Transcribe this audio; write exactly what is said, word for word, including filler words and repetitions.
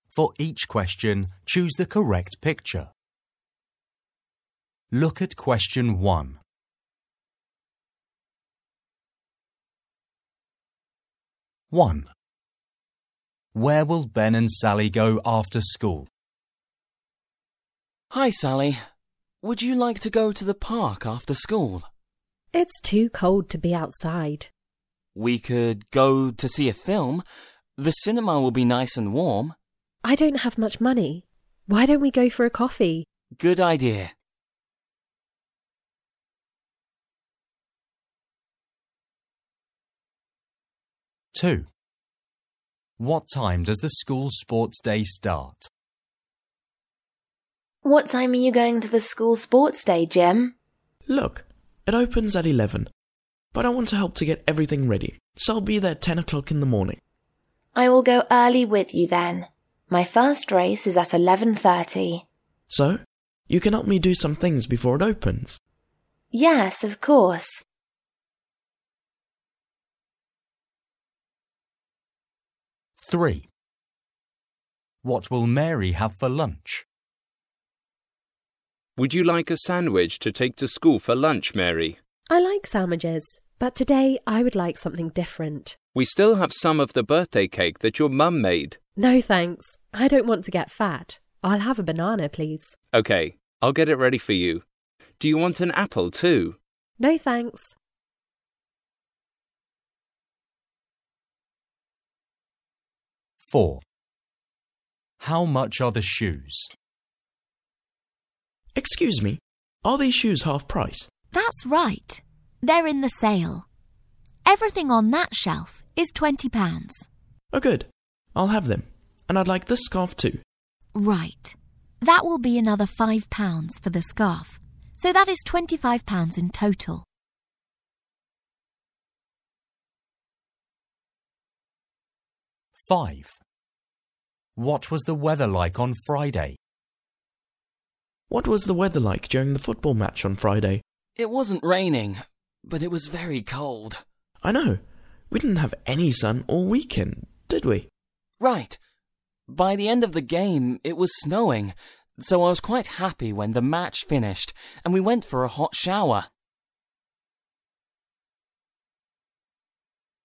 For each question, choose the correct picture. Look at question one. one. Where will Ben and Sally go after school? Hi, Sally. Would you like to go to the park after school? It's too cold to be outside. We could go to see a film. The cinema will be nice and warm. I don't have much money. Why don't we go for a coffee? Good idea. two. What time does the school sports day start? What time are you going to the school sports day, Jim? Look, it opens at eleven, but I want to help to get everything ready, so I'll be there at ten o'clock in the morning. I will go early with you then. My first race is at eleven thirty. So, you can help me do some things before it opens? Yes, of course. three. What will Mary have for lunch? Would you like a sandwich to take to school for lunch, Mary? I like sandwiches, but today I would like something different. We still have some of the birthday cake that your mum made. No thanks. I don't want to get fat. I'll have a banana, please. Okay, I'll get it ready for you. Do you want an apple too? No thanks. four. How much are the shoes? Excuse me, are these shoes half price? That's right. They're in the sale. Everything on that shelf is twenty pounds. Oh good, I'll have them. And I'd like this scarf too. Right. That will be another five pounds for the scarf. So that is twenty-five pounds in total. five. What was the weather like on Friday? What was the weather like during the football match on Friday? It wasn't raining, but it was very cold. I know. We didn't have any sun all weekend, did we? Right. By the end of the game, it was snowing, so I was quite happy when the match finished and we went for a hot shower.